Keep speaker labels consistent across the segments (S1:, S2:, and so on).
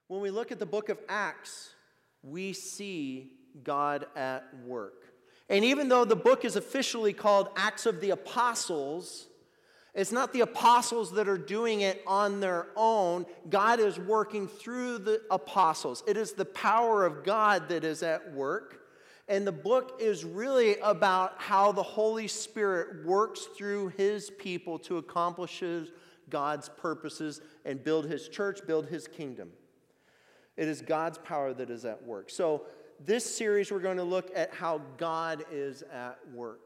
S1: when we look at the book of Acts, we see God at work. And even though the book is officially called Acts of the Apostles, it's not the apostles that are doing it on their own. God is working through the apostles. It is the power of God that is at work. And the book is really about how the Holy Spirit works through his people to accomplish God's purposes and build his church, build his kingdom. It is God's power that is at work. So this series, we're going to look at how God is at work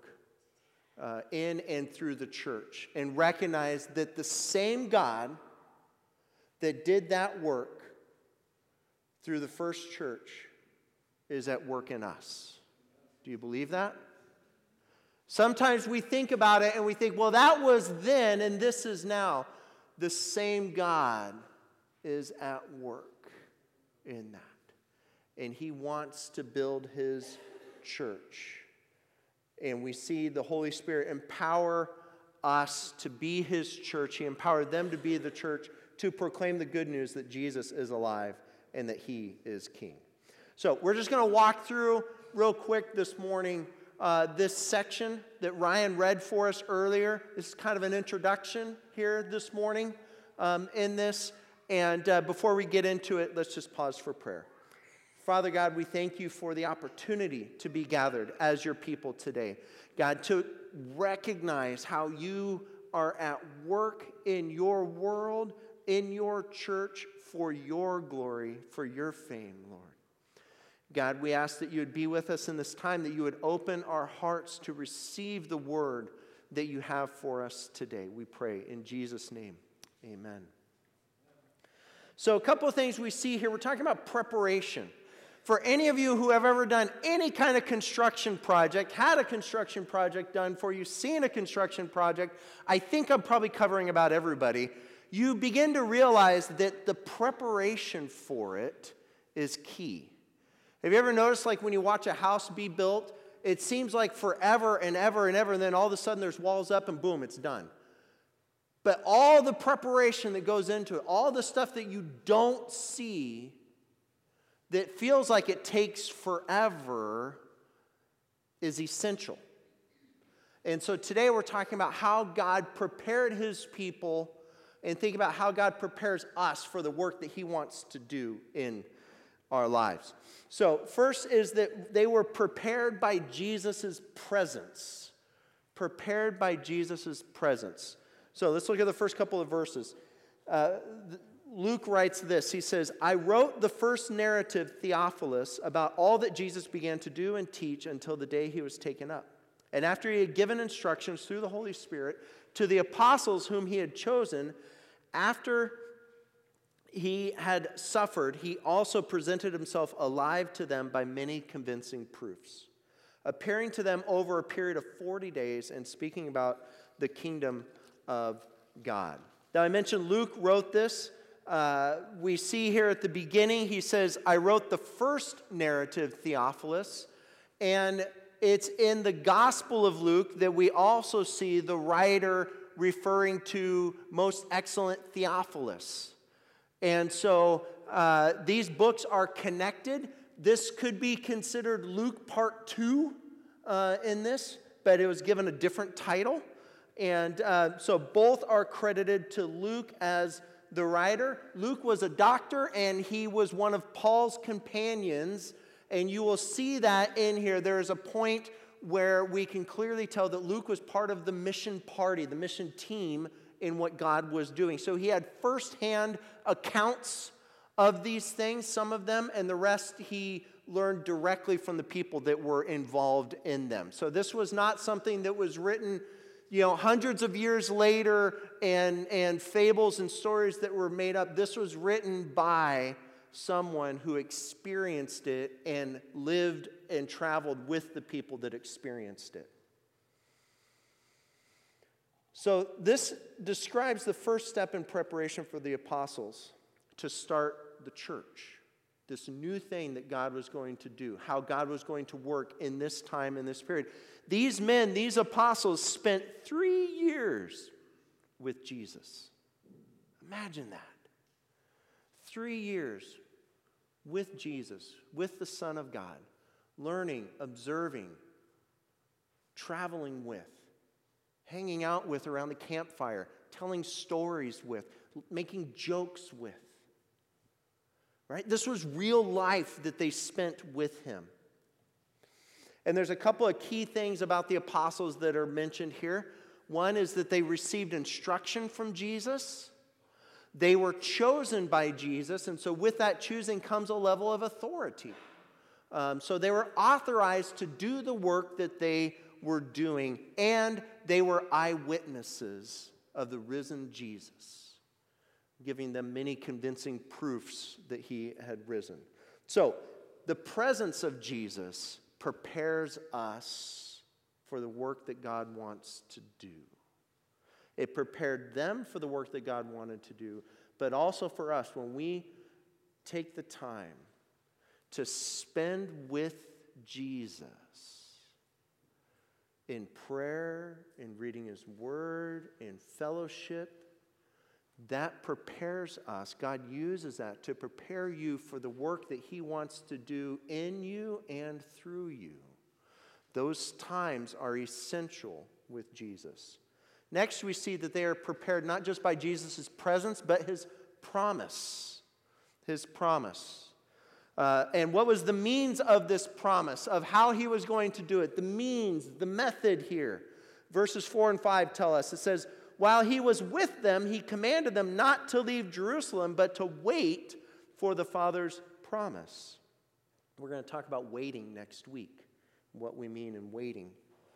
S1: in and through the church, and recognize that the same God that did that work through the first church is at work in us. Do you believe that? Sometimes we think about it and we think, well, that was then and this is now. The same God is at work in that. And he wants to build his church. And we see the Holy Spirit empower us to be his church. He empowered them to be the church to proclaim the good news that Jesus is alive and that he is king. So we're just going to walk through real quick this morning this section that Ryan read for us earlier. This is kind of an introduction here this morning in this. And before we get into it, let's just pause for prayer. Father God, we thank you for the opportunity to be gathered as your people today. God, to recognize how you are at work in your world, in your church, for your glory, for your fame, Lord. God, we ask that you would be with us in this time, that you would open our hearts to receive the word that you have for us today. We pray in Jesus' name, amen. So a couple of things we see here. We're talking about preparation. For any of you who have ever done any kind of construction project, had a construction project done for you, seen a construction project, I think I'm probably covering about everybody, you begin to realize that the preparation for it is key. Have you ever noticed, like when you watch a house be built, it seems like forever and ever and ever, and then all of a sudden there's walls up and boom, it's done. But all the preparation that goes into it, all the stuff that you don't see, that feels like it takes forever, is essential. And so today we're talking about how God prepared his people, and think about how God prepares us for the work that he wants to do in our lives. So first is that they were prepared by Jesus' presence. Prepared by Jesus' presence. So let's look at the first couple of verses. Luke writes this. He says, I wrote the first narrative, Theophilus, about all that Jesus began to do and teach until the day he was taken up. And after he had given instructions through the Holy Spirit to the apostles whom he had chosen, after he had suffered, he also presented himself alive to them by many convincing proofs, appearing to them over a period of 40 days and speaking about the kingdom of God. Now, I mentioned Luke wrote this. We see here at the beginning, he says, I wrote the first narrative, Theophilus, and it's in the Gospel of Luke that we also see the writer referring to most excellent Theophilus. And so these books are connected. This could be considered Luke part 2 in this, but it was given a different title. And so both are credited to Luke as the writer. Luke was a doctor, and he was one of Paul's companions. And you will see that in here. There is a point where we can clearly tell that Luke was part of the mission party, the mission team in what God was doing. So he had firsthand accounts of these things, some of them, and the rest he learned directly from the people that were involved in them. So this was not something that was written, hundreds of years later and fables and stories that were made up. This was written by someone who experienced it and lived and traveled with the people that experienced it. So this describes the first step in preparation for the apostles to start the church. This new thing that God was going to do, how God was going to work in this time, in this period. These men, these apostles, spent 3 years with Jesus. Imagine that. 3 years with Jesus, with the Son of God, learning, observing, traveling with, hanging out with around the campfire, telling stories with, making jokes with. Right? This was real life that they spent with him. And there's a couple of key things about the apostles that are mentioned here. One is that they received instruction from Jesus. They were chosen by Jesus, and so with that choosing comes a level of authority. So they were authorized to do the work that they were doing, and they were eyewitnesses of the risen Jesus, giving them many convincing proofs that he had risen. So the presence of Jesus prepares us for the work that God wants to do. It prepared them for the work that God wanted to do, but also for us when we take the time to spend with Jesus in prayer, in reading his word, in fellowship. That prepares us. God uses that to prepare you for the work that he wants to do in you and through you. Those times are essential with Jesus. Next, we see that they are prepared not just by Jesus' presence, but his promise. His promise. And what was the means of this promise, of how he was going to do it? The means, the method here. Verses 4 and 5 tell us, it says, while he was with them, he commanded them not to leave Jerusalem, but to wait for the Father's promise. We're going to talk about waiting next week, what we mean in waiting.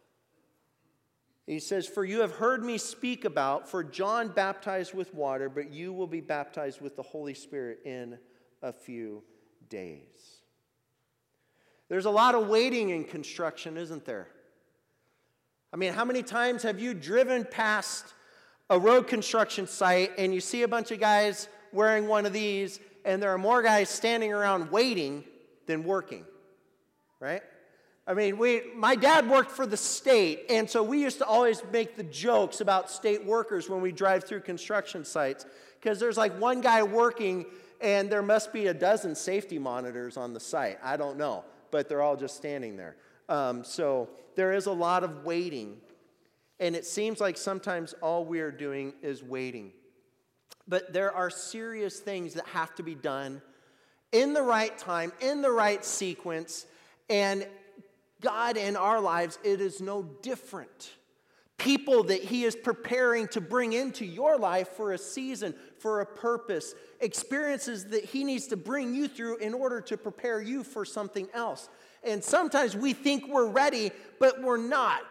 S1: He says, for you have heard me speak about, for John baptized with water, but you will be baptized with the Holy Spirit in a few days. There's a lot of waiting in construction, isn't there? I mean, how many times have you driven past a road construction site and you see a bunch of guys wearing one of these, and there are more guys standing around waiting than working, right? I mean, my dad worked for the state, and so we used to always make the jokes about state workers when we drive through construction sites, because there's like one guy working, and there must be a dozen safety monitors on the site. I don't know, but they're all just standing there. So there is a lot of waiting, and it seems like sometimes all we are doing is waiting. But there are serious things that have to be done in the right time, in the right sequence, and God in our lives, it is no different. People that he is preparing to bring into your life for a season, for a purpose, experiences that he needs to bring you through in order to prepare you for something else. And sometimes we think we're ready, but we're not.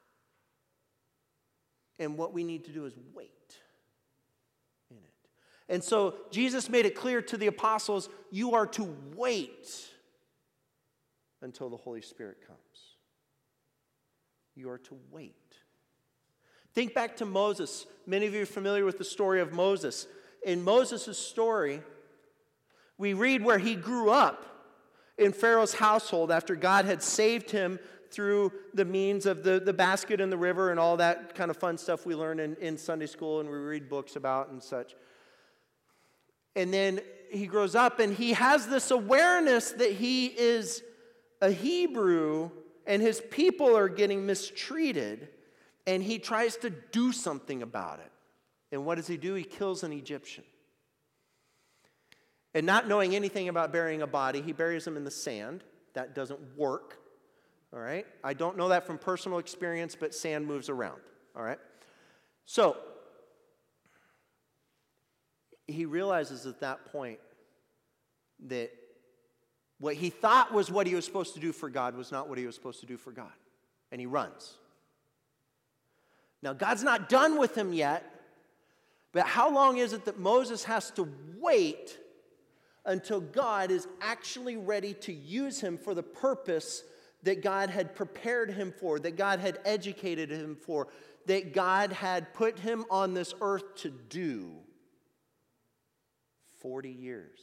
S1: And what we need to do is wait in it. And so Jesus made it clear to the apostles, you are to wait until the Holy Spirit comes. You are to wait. Think back to Moses. Many of you are familiar with the story of Moses. In Moses' story, we read where he grew up in Pharaoh's household after God had saved him through the means of the basket in the river and all that kind of fun stuff we learn in Sunday school and we read books about and such. And then he grows up and he has this awareness that he is a Hebrew and his people are getting mistreated, and he tries to do something about it. And what does he do? He kills an Egyptian. And not knowing anything about burying a body, he buries him in the sand. That doesn't work. All right? I don't know that from personal experience, but sand moves around. All right? So, he realizes at that point that what he thought was what he was supposed to do for God was not what he was supposed to do for God. And he runs. Now, God's not done with him yet, but how long is it that Moses has to wait until God is actually ready to use him for the purpose that God had prepared him for, that God had educated him for, that God had put him on this earth to do? 40 years.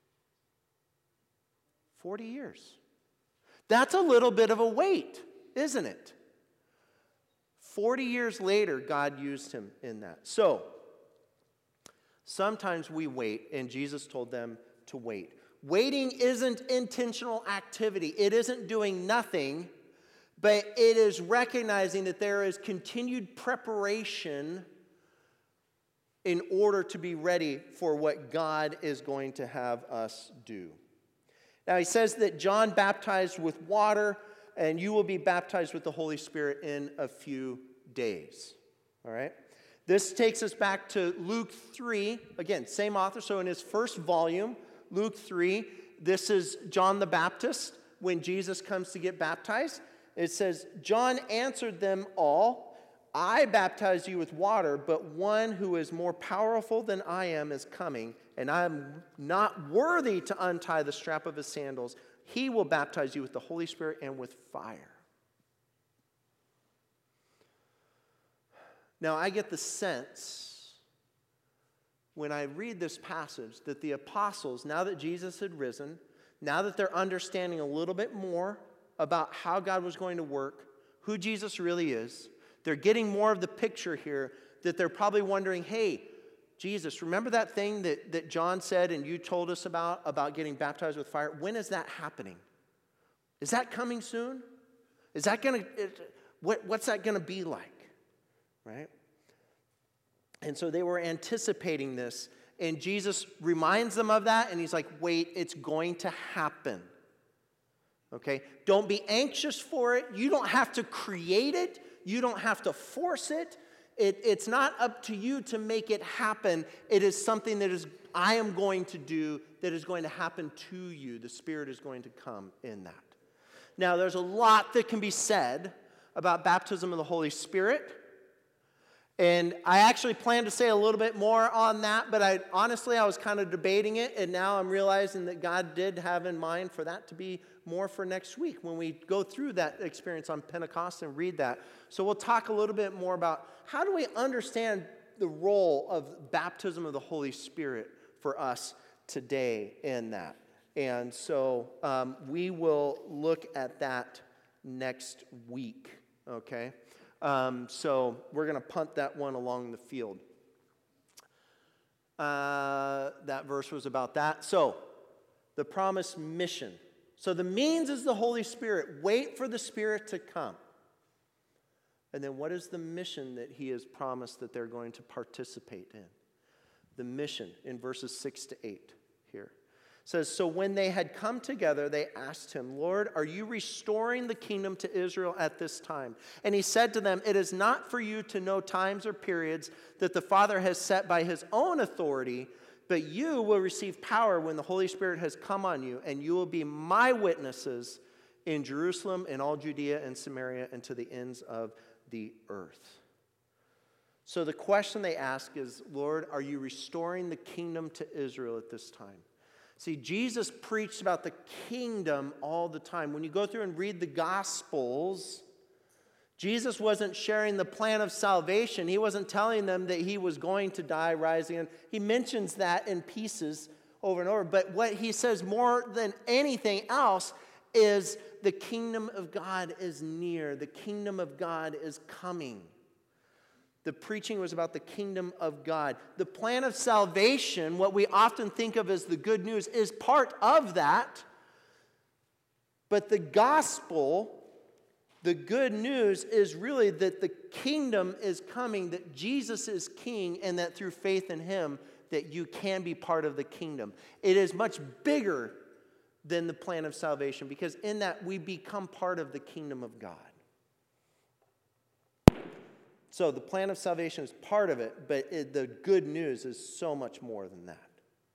S1: 40 years. That's a little bit of a wait, isn't it? 40 years later, God used him in that. So, sometimes we wait, and Jesus told them to wait. Waiting isn't intentional activity. It isn't doing nothing, but it is recognizing that there is continued preparation in order to be ready for what God is going to have us do. Now, he says that John baptized with water, and you will be baptized with the Holy Spirit in a few days. All right? This takes us back to Luke 3. Again, same author. So in his first volume, Luke 3, this is John the Baptist when Jesus comes to get baptized. It says, John answered them all, I baptize you with water, but one who is more powerful than I am is coming, and I am not worthy to untie the strap of his sandals. He will baptize you with the Holy Spirit and with fire. Now, I get the sense when I read this passage that the apostles, now that Jesus had risen, now that they're understanding a little bit more about how God was going to work, who Jesus really is, they're getting more of the picture here, that they're probably wondering, hey, Jesus, remember that thing that John said and you told us about getting baptized with fire? When is that happening? Is that coming soon? Is that going to, what's that going to be like? Right? And so they were anticipating this, and Jesus reminds them of that, and he's like, wait, it's going to happen. Okay? Don't be anxious for it. You don't have to create it. You don't have to force it. It's not up to you to make it happen. It is something that I am going to do, that is going to happen to you. The Spirit is going to come in that. Now, there's a lot that can be said about baptism of the Holy Spirit. And I actually planned to say a little bit more on that, but I was kind of debating it, and now I'm realizing that God did have in mind for that to be more for next week when we go through that experience on Pentecost and read that. So we'll talk a little bit more about how do we understand the role of baptism of the Holy Spirit for us today in that. And so we will look at that next week, okay? So we're going to punt that one along the field. That verse was about that. So, the promised mission. So the means is the Holy Spirit. Wait for the Spirit to come. And then what is the mission that he has promised that they're going to participate in? The mission in verses 6 to 8 here. It says, so when they had come together, they asked him, Lord, are you restoring the kingdom to Israel at this time? And he said to them, it is not for you to know times or periods that the Father has set by his own authority, but you will receive power when the Holy Spirit has come on you, and you will be my witnesses in Jerusalem and all Judea and Samaria and to the ends of the earth. So the question they ask is, Lord, are you restoring the kingdom to Israel at this time? See, Jesus preached about the kingdom all the time. When you go through and read the Gospels, Jesus wasn't sharing the plan of salvation. He wasn't telling them that he was going to die, rise again. He mentions that in pieces over and over. But what he says more than anything else is the kingdom of God is near. The kingdom of God is coming. The preaching was about the kingdom of God. The plan of salvation, what we often think of as the good news, is part of that. But the gospel, the good news, is really that the kingdom is coming, that Jesus is king, and that through faith in him, that you can be part of the kingdom. It is much bigger than the plan of salvation, because in that we become part of the kingdom of God. So the plan of salvation is part of it, but the good news is so much more than that.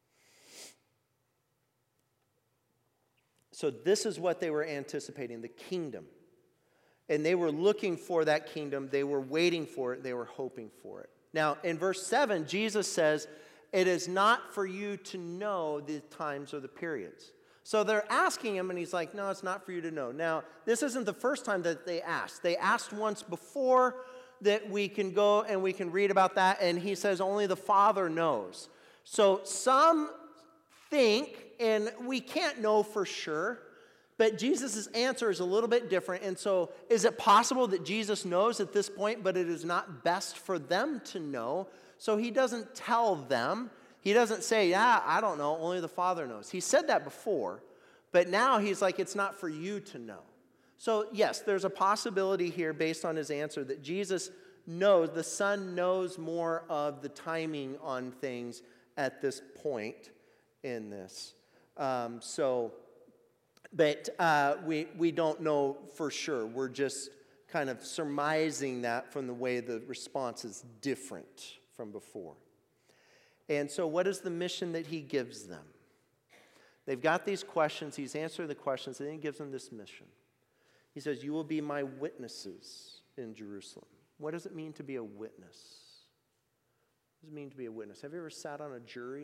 S1: So this is what they were anticipating, the kingdom. And they were looking for that kingdom. They were waiting for it. They were hoping for it. Now, in verse 7, Jesus says, it is not for you to know the times or the periods. So they're asking him, and he's like, no, it's not for you to know. Now, this isn't the first time that they asked. They asked once before that we can go and we can read about that, and he says only the Father knows. So some think, and we can't know for sure, but Jesus' answer is a little bit different. And so is it possible that Jesus knows at this point, but it is not best for them to know? So he doesn't tell them. He doesn't say, yeah, I don't know, only the Father knows. He said that before, but now he's like, it's not for you to know. So yes, there's a possibility here based on his answer that Jesus knows, the Son knows more of the timing on things at this point in this. But we don't know for sure. We're just kind of surmising that from the way the response is different from before. And so what is the mission that he gives them? They've got these questions. He's answering the questions, and then he gives them this mission. He says, you will be my witnesses in Jerusalem. What does it mean to be a witness? What does it mean to be a witness? Have you ever sat on a jury?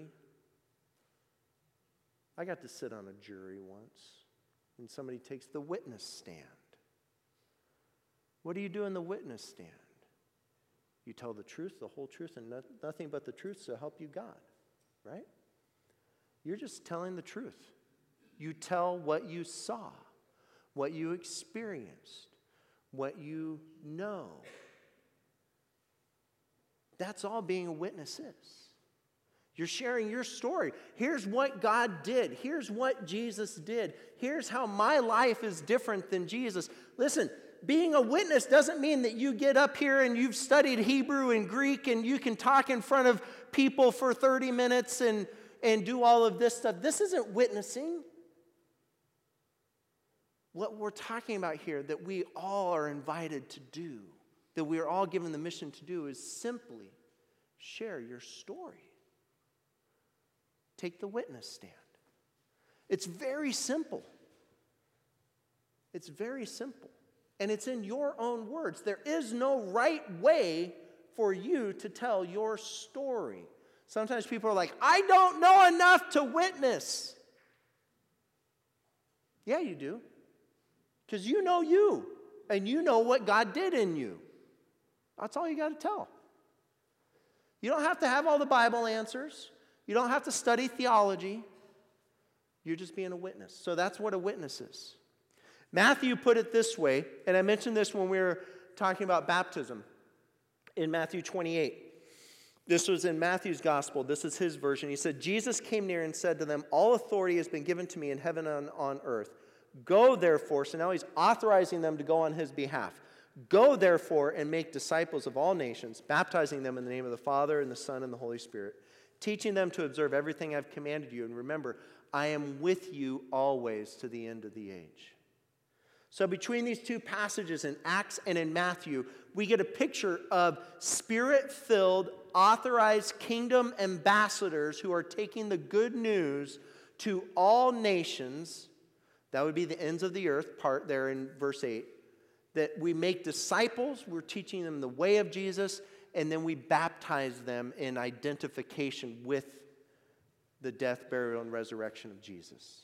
S1: I got to sit on a jury once, and somebody takes the witness stand. What do you do in the witness stand? You tell the truth, the whole truth, and nothing but the truth, so help you God, right? You're just telling the truth. You tell what you saw, what you experienced, what you know. That's all being a witness is. You're sharing your story. Here's what God did. Here's what Jesus did. Here's how my life is different than Jesus. Listen, being a witness doesn't mean that you get up here and you've studied Hebrew and Greek and you can talk in front of people for 30 minutes and do all of this stuff. This isn't witnessing. What we're talking about here that we all are invited to do, that we are all given the mission to do, is simply share your story. Take the witness stand. It's very simple. It's very simple. And it's in your own words. There is no right way for you to tell your story. Sometimes people are like, I don't know enough to witness. Yeah, you do. Because you know you. And you know what God did in you. That's all you got to tell. You don't have to have all the Bible answers. You don't have to study theology. You're just being a witness. So that's what a witness is. Matthew put it this way, and I mentioned this when we were talking about baptism in Matthew 28. This was in Matthew's gospel. This is his version. He said, Jesus came near and said to them, all authority has been given to me in heaven and on earth. Go therefore, so now he's authorizing them to go on his behalf. Go therefore and make disciples of all nations, baptizing them in the name of the Father and the Son and the Holy Spirit, teaching them to observe everything I've commanded you. And remember, I am with you always to the end of the age. So between these two passages in Acts and in Matthew, we get a picture of Spirit-filled, authorized kingdom ambassadors who are taking the good news to all nations. That would be the ends of the earth part there in verse 8. That we make disciples, we're teaching them the way of Jesus, and then we baptize them in identification with the death, burial, and resurrection of Jesus.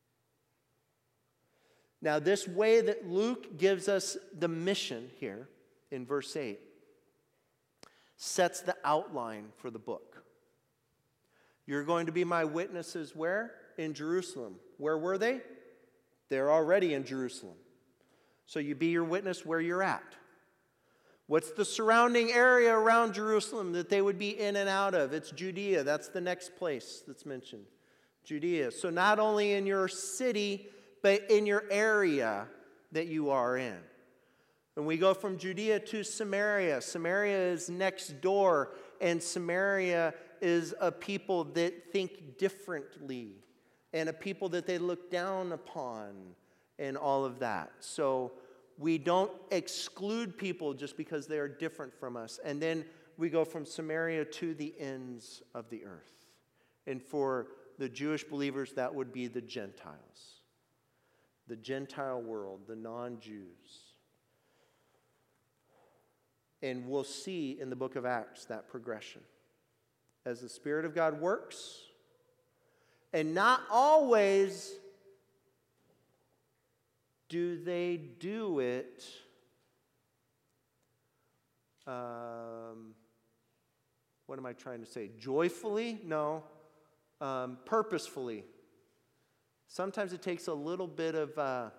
S1: Now, this way that Luke gives us the mission here in verse 8 sets the outline for the book. You're going to be my witnesses where? In Jerusalem. Where were they? They're already in Jerusalem. So you be your witness where you're at. What's the surrounding area around Jerusalem that they would be in and out of? It's Judea. That's the next place that's mentioned. Judea. So not only in your city, but in your area that you are in. And we go from Judea to Samaria. Samaria is next door, and Samaria is a people that think differently, and a people that they look down upon, and all of that. So we don't exclude people just because they are different from us. And then we go from Samaria to the ends of the earth. And for the Jewish believers, that would be the Gentiles. The Gentile world, the non-Jews. And we'll see in the book of Acts that progression. As the Spirit of God works, and not always do they do it what am I trying to say? Joyfully? No. Purposefully. Sometimes it takes a little bit of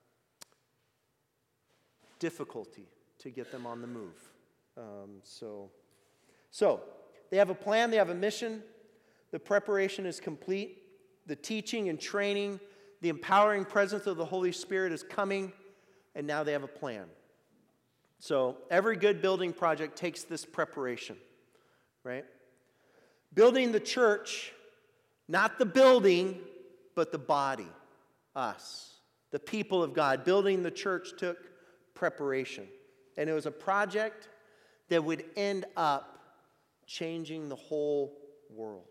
S1: difficulty to get them on the move. So they have a plan, they have a mission. The preparation is complete. The teaching and training, the empowering presence of the Holy Spirit is coming, and now they have a plan. So every good building project takes this preparation, right? Building the church, not the building, but the body, us, the people of God. Building the church took preparation. And it was a project that would end up changing the whole world.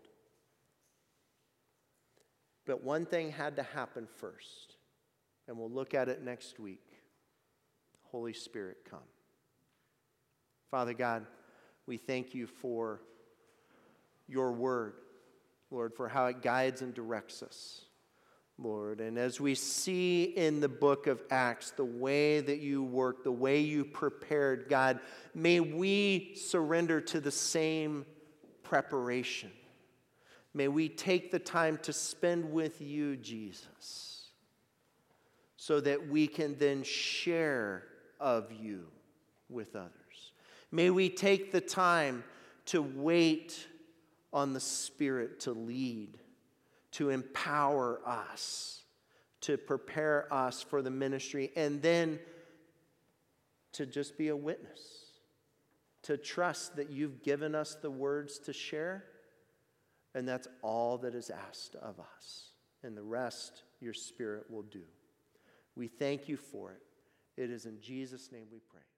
S1: But one thing had to happen first, and we'll look at it next week. Holy Spirit, come. Father God, we thank you for your word, Lord, for how it guides and directs us, Lord. And as we see in the book of Acts, the way that you worked, the way you prepared, God, may we surrender to the same preparation. May we take the time to spend with you, Jesus, so that we can then share of you with others. May we take the time to wait on the Spirit to lead, to empower us, to prepare us for the ministry, and then to just be a witness, to trust that you've given us the words to share, and that's all that is asked of us. And the rest your Spirit will do. We thank you for it. It is in Jesus' name we pray.